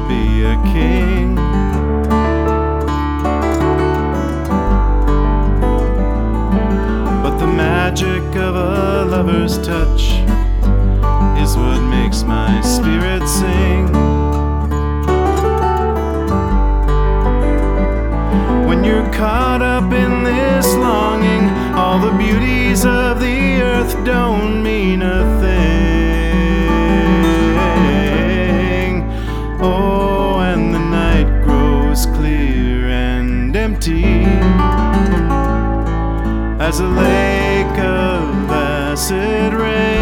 be a king. But the magic of a lover's touch is what makes my spirit sing. When you're caught up in this longing, all the beauties of the earth don't mean a thing. Oh, and the night grows clear and empty as a lake of acid rain.